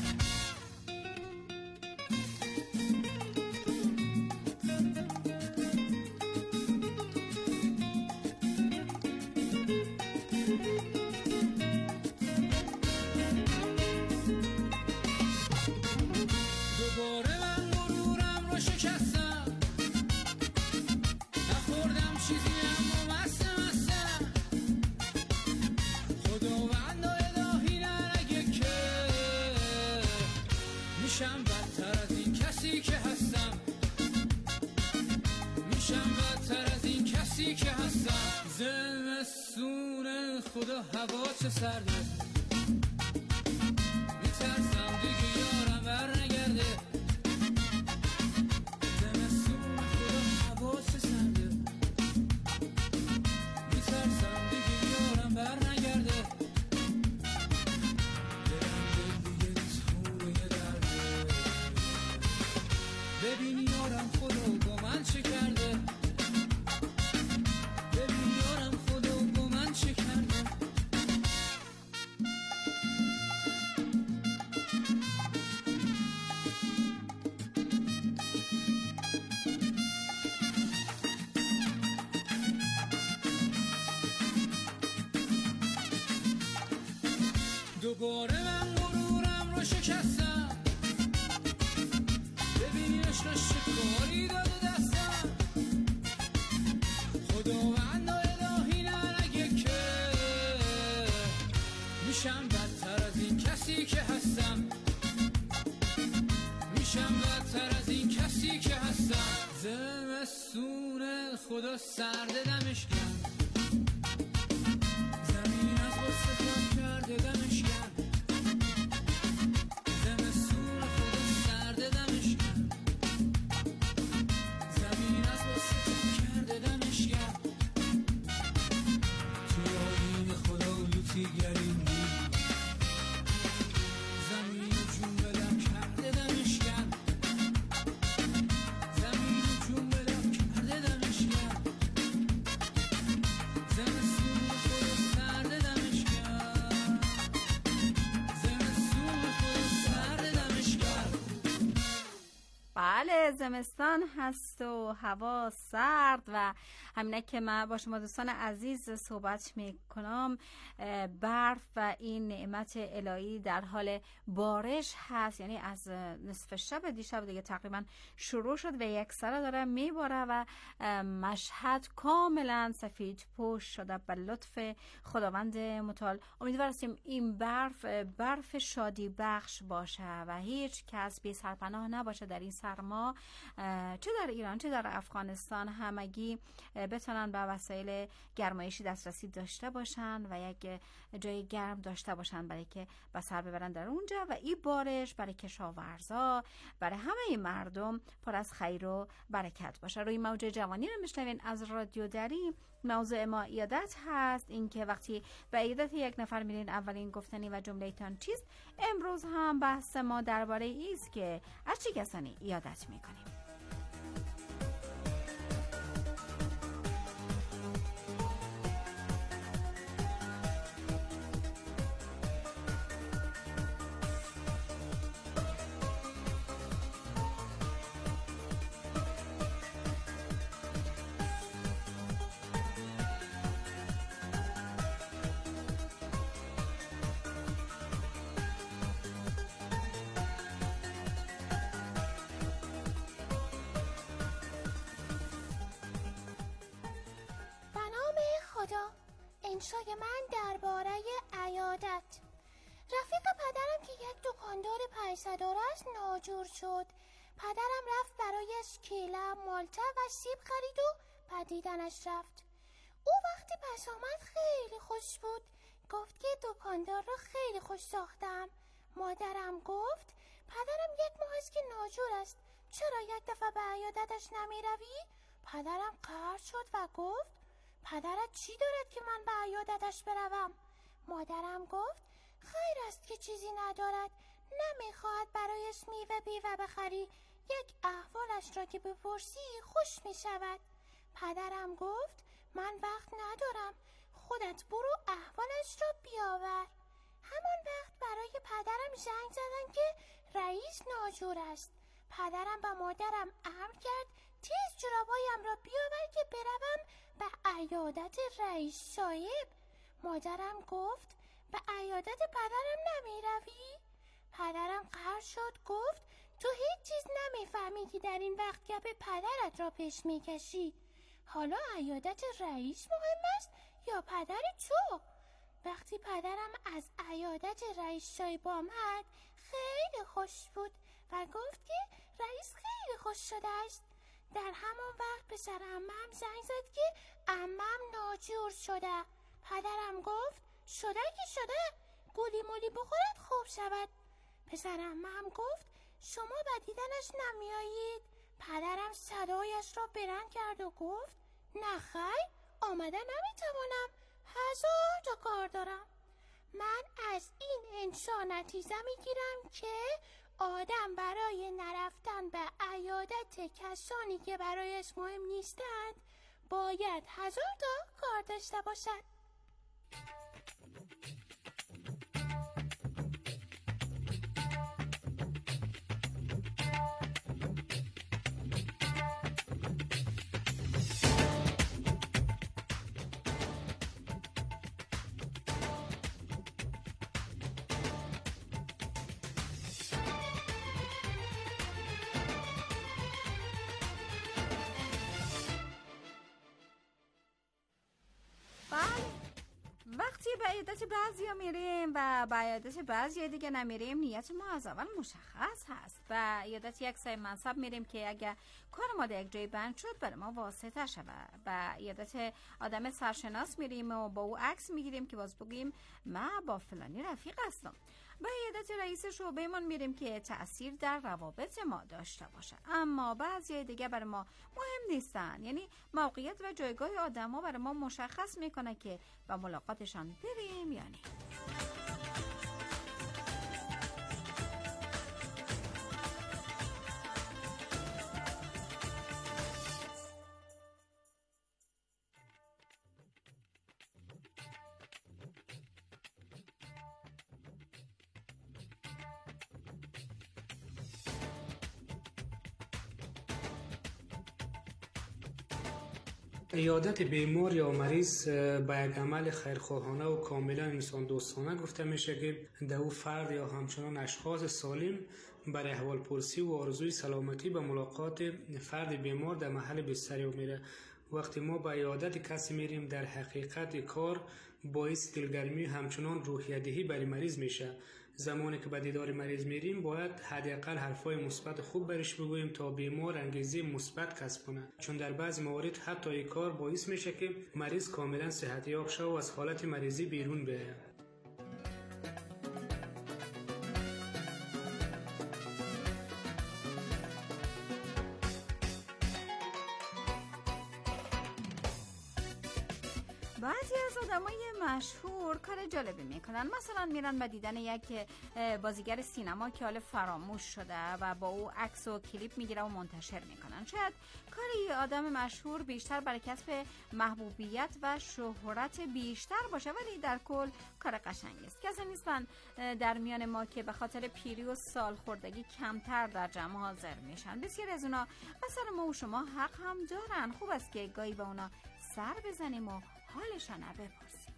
دوباره من غرورم رو شکستم، نخوردم چیزی اما مستم مستم. خداوند میشم بدتر از این کسی که هستم، میشم بدتر از این کسی که هستم. زمستون خدا هوا چه سرده، میترسم دیگه یارم بر نگرده. زمستون خدا هوا چه سرده، میترسم دیگه یارم بر نگرده. دوباره من غرورم رو شکستم، ببین عشق شکاری داده دستم. خداوند و الهی نگه که میشم بدتر از این کسی که هستم، میشم بدتر از این کسی که هستم. زمستون خدا سرد دمش کرد، زمین از غصه پاک کرده دمش کرد. زمستون خدا سرد دمش کرد، زمین از غصه پاک کرده دمش کرد. توی آیین خدا لوتی گریم بود، زمین جون بدم کرده دمش کرد، زمین جون بدم کرده دمش کرد. زمستون خدا سرد دمش کرد، زمستون خدا سرد دمش کرد. بله، زمستان هست و هوا سرد و همینه که من با شما دوستان عزیز صحبت میکنم. برف و این نعمت الهی در حال بارش هست، یعنی از نصف شب دیشب دیگه تقریبا شروع شد و یک سره داره میباره و مشهد کاملا سفید پوش شده به لطف خداوند متعال. امیدواریم این برف برف شادی بخش باشه و هیچ کس بی سرپناه نباشه در این سرما، چه در ایران چه در افغانستان. همگی بتونن به وسایل گرمایشی دسترسی داشته باشن و یک جای گرم داشته باشن برای که به سر ببرن در اونجا و این بارش برای کشاورزا، برای همه مردم پر از خیر و برکت باشه. روی موج جوانی رو میشنوین از رادیو دری. موضوع ما عیادت هست، این که وقتی به عیادت یک نفر میرین اولین گفتنی و جمله تان چیست. امروز هم بحث ما درباره ایست که از چه کسانی عیادت میکنیم. انشای من درباره عیادت. رفیق پدرم که یک دکاندار پیسه‌دار است ناجور شد. پدرم رفت برایش کیله، مالته و سیب خرید و بعد دیدنش رفت. او وقتی پس آمد خیلی خوش بود. گفت که دکاندار را خیلی خوش ساختم. مادرم گفت پدرم یک ماه است که ناجور است، چرا یک دفعه به عیادتش نمی روی؟ پدرم قهر شد و گفت پدرت چی دارد که من به عیادتش بروم؟ مادرم گفت خیر است که چیزی ندارد، نمیخواهد برایش میوه بیوه بخری، یک احوالش را که بپرسی خوش میشود. پدرم گفت من وقت ندارم، خودت برو احوالش را بیاور. همان وقت برای پدرم زنگ زدن که رئیس ناجور است. پدرم به مادرم امر کرد تیز جورابایم را بیاور که بروم به عیادت رئیس صاحب. مادرم گفت به عیادت پدرم نمی روی؟ پدرم قهر شد، گفت تو هیچ چیز نمیفهمی که در این وقت گپ پدرت را پیش میکشی. حالا عیادت رئیس مهم است یا پدر تو؟ وقتی پدرم از عیادت رئیس صاحب آمد خیلی خوش بود و گفت که رئیس خیلی خوش شده است. در همان وقت پسر عمم زنگ زد که عمم ناجور شده. پدرم گفت شده که شده، گولی مولی بخورد خوب شود. پسر عمم گفت شما به دیدنش نمیایید. پدرم صدایش را بلند کرد و گفت نه خیر، آمده نمیتوانم، هزار تا کار دارم. من از این انشا نتیجه میگیرم که آدم برای نرفتن به عیادت کسانی که برایش مهم نیستند باید هزار تا کار داشته باشد. وقتی به عیادت بعضیا میریم و به عیادت بعضی دیگه نمیریم، نیت ما از اول مشخص هست. به عیادت یک صاحب منصب میریم که اگه کار ما در یک جای بند شد برای ما واسطه شود. به عیادت آدم سرشناس میریم و با او عکس میگیریم که باز بگیم من با فلانی رفیق هستم. به عیادت رئیس شعبه‌مان میریم که تأثیر در روابط ما داشته باشه. اما بعضی دیگه برای ما مهم نیستن، یعنی موقعیت و جایگاه آدما برای ما مشخص میکنه که به ملاقاتشان بریم یا نه. عیادت بیمار یا مریض به یک عمل خیرخواهانه و کاملا انسان دوستانه گفته میشه که در او فرد یا همچنان اشخاص سالم برای احوالپرسی و آرزوی سلامتی به ملاقات فرد بیمار در محل بستری میره. وقتی ما به عیادت کسی میریم در حقیقت کار باعث دلگرمی همچنان روحیه‌دهی برای مریض میشه. زمانی که به دیدار مریض میریم باید حداقل حرفای مثبت خوب برش بگوییم تا بیمار انگیزه مثبت کسب کنه، چون در بعضی موارد حتی این کار باعث میشه که مریض کاملا صحتیاب شه و از حالت مریضی بیرون بیاید. بعضی از آدمای مشهور کار جالبی میکنن، مثلا میرن به دیدن یک بازیگر سینما که حال فراموش شده و با او عکس و کلیپ میگیره و منتشر میکنن. شاید کاری آدم مشهور بیشتر برای کسب محبوبیت و شهرت بیشتر باشه، ولی در کل کار قشنگی است. کسی نیستن در میان ما که به خاطر پیری و سالخوردگی کمتر در جمع حاضر میشن. بسیاری از اونا مثلا ما و شما حق هم دارن. خوب است که گاهی به اونا سر بزنیم و حالشان بپرسیم.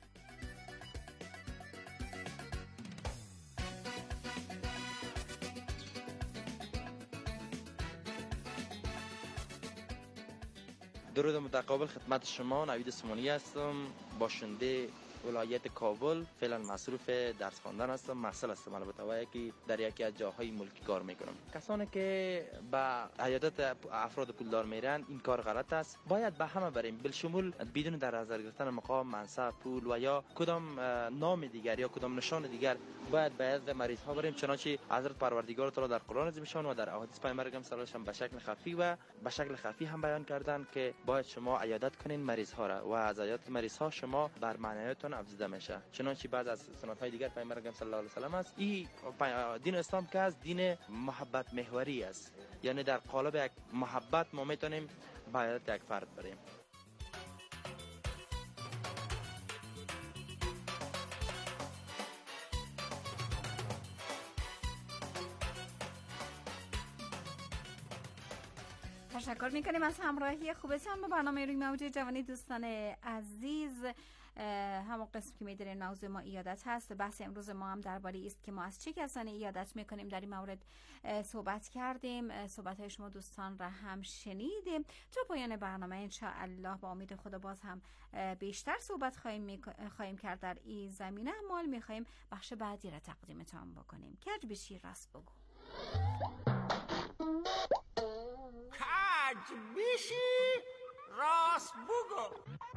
درود متقابل خدمت شما. نوید سمانی هستم، باشنده ولایت کابل. فعلا مصروف درس خواندن هستم، محصل هستم البته و یکی در یکی از جاهای ملکی کار میکنم. کسانی که به عیادت افراد پولدار میرن این کار غلط است. باید به همه بریم، بالشمول بدون در نظر گرفتن مقام، منصب، پول و یا کدام نام دیگر یا کدام نشان دیگر باید به عیادت مریض ها بریم، چنانچه حضرت پروردگار تعالی در قرآن عظیمشان و در احادیث پیامبر اکرم صلی الله علیه و آله به شکل خفی و به شکل خفی هم بیان کردن که باید شما عیادت کنین مریض ها را و از عیادت مریض ها شما بر معنویاتتون افزوده میشه. چنانچه بعض از سنت های دیگر پیامبر اکرم صلی الله علیه و سلم است. این دین اسلام که از دین محبت محوری است، یعنی در قالب یک محبت ما میتونیم به عیادت یک فرد بریم. تشکر میکنیم از همراهی خوبتان با برنامه روی موج جوانی. دوستان عزیز، همون قسم که میدونین موضوع ما عیادت هست. بحث امروز ما هم درباره است که ما از چه کسانی عیادت میکنیم. در این مورد صحبت کردیم، صحبت های شما دوستان را هم شنیدیم. تا پایان برنامه ان شاء الله با امید خدا باز هم بیشتر صحبت خواهیم خواهیم کرد در این زمینه. اما میخوایم بخش بعدی را تقدیمتان بکنیم. کج بشی راست بگو. کج بشی راست بگو.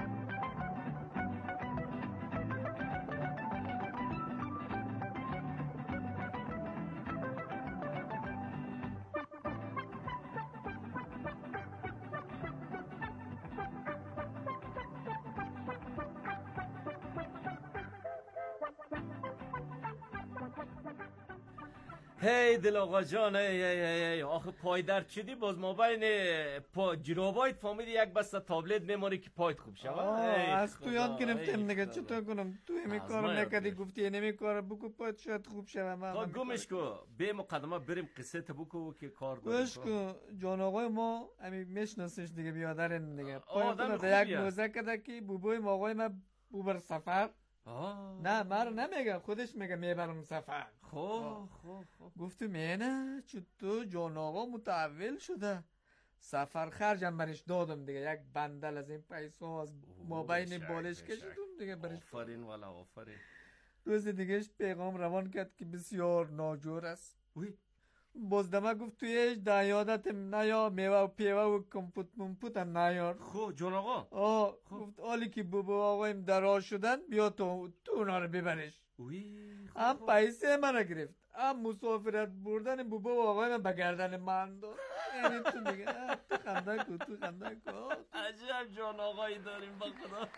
هی دل آقا جان، هی هی هی آخه پای درد شدی باز ما بین پا جرابایت فهمیدی یک بسته تابلت میماری که پایت خوب شود. از تو یاد گرفتم دیگه، چطور کنم؟ تو همی کارو نکردی، گفتی نمی کار بکو پایت شاید خوب شود. خب گمش کو، به مقدمه بریم قصه تا بکو که کار داریم. گوش کو، جان آقای ما همی میشناسش دیگه، بیادرن دیگه. پایت یک موزه کده که بوبوی آقای ما بوبر سفر. آه. نه من نمیگم، خودش میگه میبرم سفر. خب خب خب گفتم نه چطور جان آقا متحول شده، سفر خرجم برش دادم دیگه، یک بندل از این پیسا از مابین بالش کشیدم دیگه برش. آفرین والا آفرین. روز دیگهش پیغام روان کرد که بسیار ناجور است. بازدمه گفت توی هیچ در یادتم نیا، میوه و پیوه و کمپوت ممپوت هم نیار. خب جان آقا. آه گفت حالی که بابا آقایم درار شدن بیا تو تو اونا رو ببرش. هم پیسه من گرفت، هم مسافرت بردن بابا و آقایم به گردن من داد. یعنی تو دیگه تو خنده کو تو خنده کو. عجب جان آقایی داریم با خدا.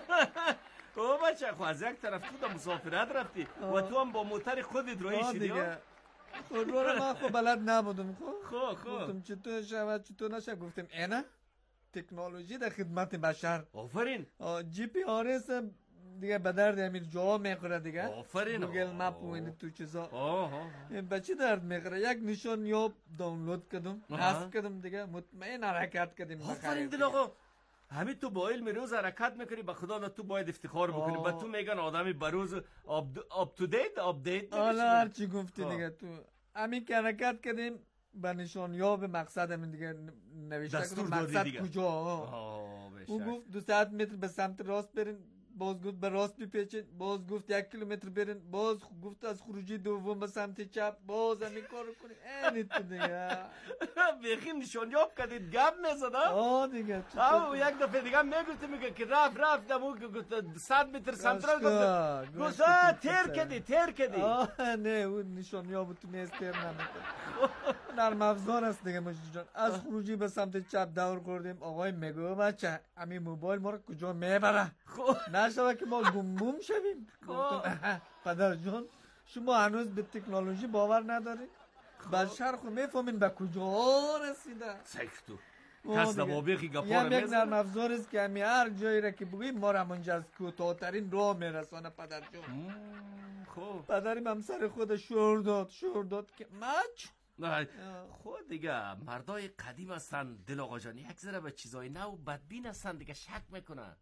او بچه خو از یک طرف تو در مسافرت رفتی و تو هم با موتر خودت روی شدی. خود رو من خب بلد نبودم. خب خب گفتم چطور شود چطور نشه. گفتم اینا تکنولوژی در خدمت بشر. آفرین. جی پی آر اس دیگه به درد امیر جا میخوره دیگه. آفرین. گوگل مپ و این تو چیزا. آه این بچه درد میخوره. یک نشان یاب دانلود کردم، حذف کردم دیگه، مطمئن حرکت کردیم. آفرین دل آقا. همین تو با علم روز حرکت میکنی، به خدا تو باید افتخار بکنی. با تو میگن آدمی بروز آپ تو دیت آپدیت. حالا هر چی گفتی دیگه تو همین که حرکت کردیم به نشان یاب مقصد همین دیگه نوشته کردم مقصد کجا. اون گفت دو ساعت متر به سمت راست برین، باز گفت به راست بپیچید، باز گفت یک کیلومتر برین، باز گفت از خروجی دوم به سمت چپ، باز همین کارو کنید. اینی تو دیگه بیخی نشان یاب کردید گپ میزد. آه دیگه او یک دفعه دیگه میگفت میگه که رفت رفت دمو گفت صد متر سمت راست گفت گفت تیر کردی تیر کردی. آه نه اون نشان یاب تو نیست تیر نمیکنه. نرم افزار است دیگه مجید جان. از خروجی به سمت چپ دور کردیم. آقای میگه بچه همین موبایل ما رو کجا میبره نشوه که ما گمگم شویم. گفتم پدر جان شما هنوز به تکنولوژی باور ندارید؟ بشر خود میفهمین به کجا رسیده. سکتو کس نوابقی گپاره میزن. یک نرم افزار است که همی هر جایی را که بگوییم ما را منجا از کوتاه‌ترین راه میرسانه پدر جان. خب پدریم هم سر خود شور داد شور داد که مچ. خود دیگه مردای قدیم هستن دل آقا جان، یک ذره به چیزای نو بدبین هستن دیگه، شک میکنن.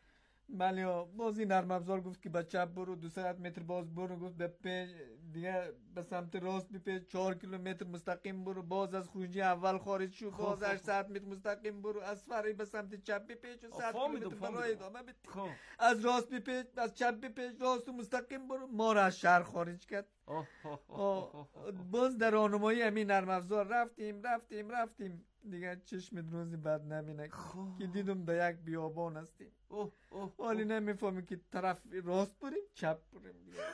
بله بازی نرم افزار گفت که به چپ برو، دو ساعت متر باز برو، گفت به پیش دیگه به سمت راست بپیچ، چهار کیلومتر مستقیم برو، باز از خروجی اول خارج شو، باز هشت ساعت متر مستقیم برو، از فرعی به سمت چپ بپیچ و صد کیلومتر برای ادامه بده، از راست بپیچ، از چپ بپیچ، راست و مستقیم برو. ما را از شهر خارج کرد. باز در راهنمایی همین نرم افزار رفتیم رفتیم رفتیم دیگه چشم روزی بعد نبینه که دیدم در یک بیابان هستیم. حالی نمیفهمی که طرف راست بریم چپ بریم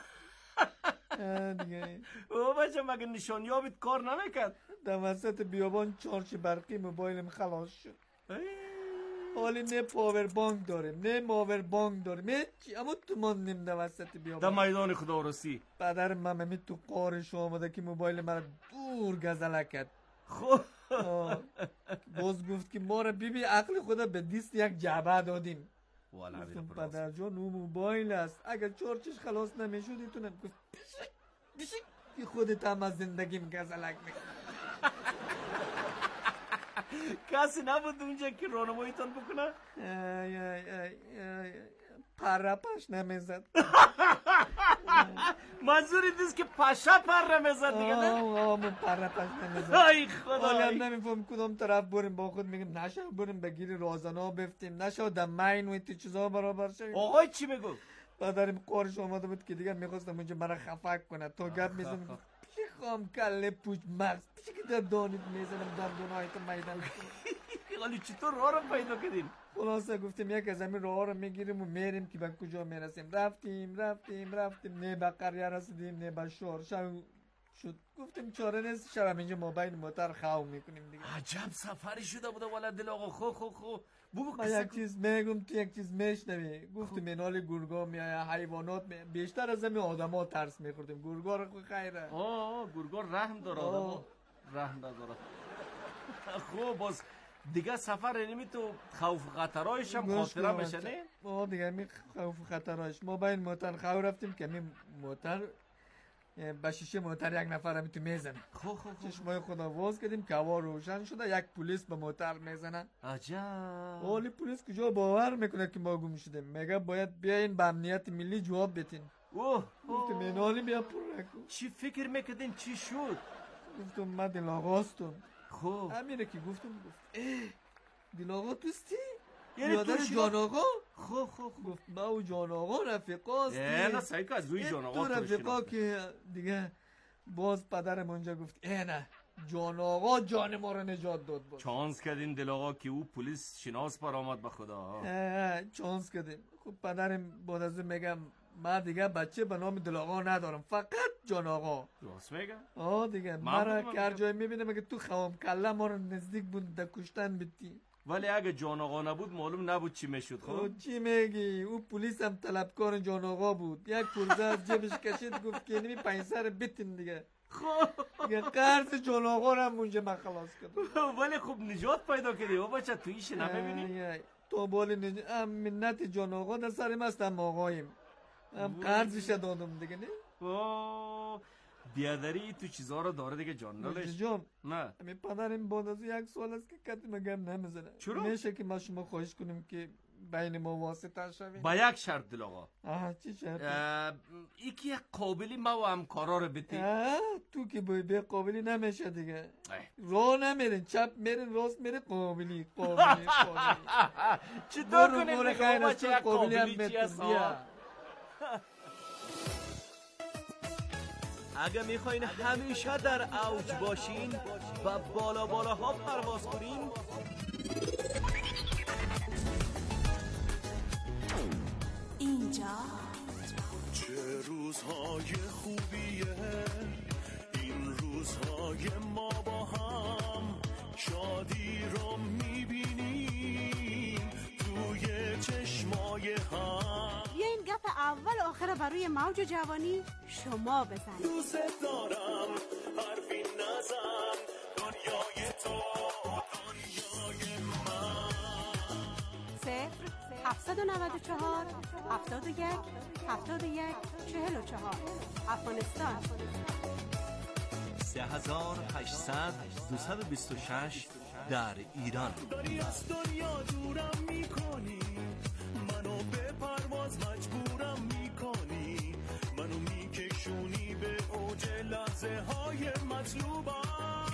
دیگه. دیگه او بچه مگه نشانیابت کار نمیکرد؟ در وسط بیابان چارچ برقی موبایلم خلاص شد. حالی نه پاور بانک داریم نه ماور بانک داریم هیچی، اما تو ماندیم در وسط بیابان در میدان خدا رسی. پدر من همی تو قارش آمده که موبایل من دور گزله کرد. خب باز گفت که ما را بیبی عقل خدا به دیست یک جعبه دادیم. گفتم پدر جان اون موبایل است، اگر چارچش خلاص نمیشد ایتونم. گفت بیشک بیشک که خودت هم از زندگیم گزلک میکنم. کسی نبود اونجا که راهنماییتان بکنه؟ ای ای ای پره پش نمیزد. منظوری دیست که پشه پر نمیزد دیگه نه؟ آه من پره پش نمیزد. ای خدا حالی هم نمیفهم کدام طرف بریم، با خود میگم نشو بریم بگیری رازنا بفتیم، نشو در مین و این چیزا برابر شویم. آقای چی میگو؟ پدرم قارش آمده بود که دیگه میخواستم اونجا مرا خفه کنه تا گپ میزنم پیش خام کله پوچ مغز پیش که در دانید میزنم دندونای تو میدن. حالی چطور راه رو پیدا کردیم؟ خلاصه گفتیم یک از همین راه رو میگیریم و میریم که به کجا میرسیم. رفتیم رفتیم رفتیم نه به قریه رسیدیم نه به شهر. شب شد گفتیم چاره نیست شب اینجا ما بین موتر خواه میکنیم دیگه. عجب سفری شده بوده والا دل آقا. خو خو خو بگو من یک چیز میگم تو یک چیز میشنوی. گفتیم اینالی گرگا میایه حیوانات می... بیشتر از همین آدم ها ترس میخوردیم. گرگا رو خیره. آه گرگا رحم داره آدم رحم نداره. خوب باز دیگه سفر اینمی تو خوف خطرهایش هم خاطره بشه نه؟ ما دیگه می خوف خطرهایش ما با این موتر خواه رفتیم که می موتر با شیشه موتر یک نفر همی تو میزنه. خو خو خو چشمای خدا باز کردیم که هوا روشن شده یک پلیس به موتر میزنن. عجب. اولی پلیس کجا باور میکنه که ما گم شدیم. میگه باید بیاین به امنیت ملی جواب بدین. اوه گفتم اینالی بیا پر نکن. چی فکر میکردین چی شد؟ گفتم من دل آغاستم. خب همینه که گفتم گفت اه دل آقا توستی؟ یعنی یادر تو جان آقا؟ خب خب گفت ما و جان آقا رفیقاست. نه سعی که از روی جان آقا تو رفیقا که دیگه باز پدرم اونجا گفت اه نه جان آقا جان ما رو نجات داد. باز چانس کردین دل آقا که او پلیس شناس پر آمد به خدا. چانس کردیم. خب پدرم بعد از میگم من دیگه بچه به نام دل آقا ندارم، فقط جان آقا. راست میگم؟ آه دیگه مرا که هر جای میبینه مگه تو خوام کله ما رو نزدیک بود در کشتن بیتی. ولی اگه جان آقا نبود معلوم نبود چی میشد. خب چی میگی؟ او پلیس هم طلبکار جان آقا بود. یک پرزه از جیبش کشید گفت که اینمی پنج سر بیتین دیگه. خب دیگه قرض جان آقا رو هم اونجا من خلاص کردم. ولی خب نجات پیدا کردی و بچه تو ایش نمیبینی؟ تو بالی نجات هم منت جان آقا در سرم هستم آقاییم، هم قرضش دادم دیگه. نه بیادری تو چیزها رو داره دیگه جان نالش جان. نه همین پدرم بعد از یک سال است که کتی مگم نمیزنه. چرا؟ میشه که ما شما خواهش کنیم که بین ما واسطه شویم با یک شرط دل آقا. آها چی شرط؟ یکی یک قابلی ما و همکارا رو بتی. تو که به به قابلی نمیشه دیگه. راه نمیرین، چپ میرین راست میره قابلی قابلی قابلی. چطور کنیم میخوام بچه یک قابلی چی هست؟ اگه میخواین همیشه در اوج باشین و بالا بالا ها پرواز کنین، اینجا چه روزهای خوبیه این روزهای ما با هم، شادی رو میبینیم توی چشمای هم. بیا این گپ اول آخر برای موج جوانی شما بزنید. دوست دارم حرفی نزن، دنیای تو دنیای من. صفر هفتصد و نود و چهار هفتاد و یک هفتاد و یک چهل و چهار افغانستان. سه هزار و هشتصد دویست و بیست و شش در ایران. داری از دنیا دورم میکنی، منو به پرواز مجبورم میکنی، منو میکشونی به اوج لحظه های مطلوبم.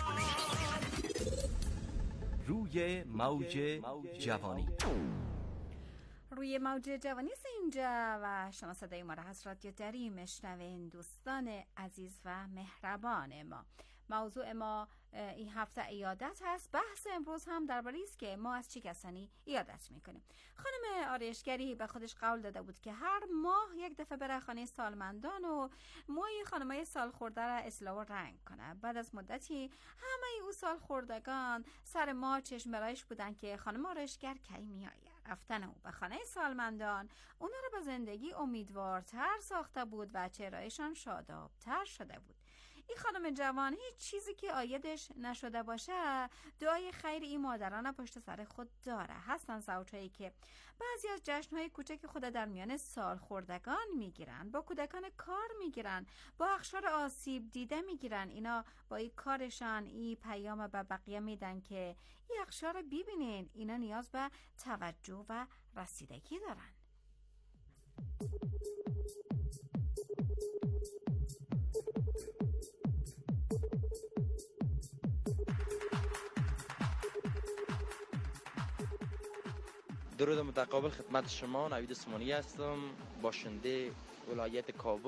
روی موج جوانی. روی موج جوانی اینجا و شما صدای ما را از رادیو دری میشنوین. دوستان عزیز و مهربان ما، موضوع ما این هفته عیادت هست. بحث امروز هم درباره است که ما از چه کسانی عیادت میکنیم. خانم آرایشگری به خودش قول داده بود که هر ماه یک دفعه بره خانه سالمندان و موی خانمای سال خورده را اصلاح و رنگ کنه. بعد از مدتی همه او سال خوردگان سر ما چشم برایش بودن که خانم آرایشگر کی میآید. رفتن او به خانه سالمندان اونا را به زندگی امیدوارتر ساخته بود و چهرهایشان شادابتر شده بود. این خانم جوان هیچ چیزی که آیدش نشده باشه دعای خیر این مادران پشت سر خود داره. هستن زوجهایی که بعضی از جشنهای کوچک خود در میان سال خوردگان میگیرن، با کودکان کار میگیرن، با اخشار آسیب دیده میگیرن. اینا با این کارشان این پیام به بقیه میدن که این اخشار رو ببینین، اینا نیاز به توجه و رسیدگی دارن. درود متقابل خدمت شما. نوید عثمانی هستم، باشنده ولایت کابل.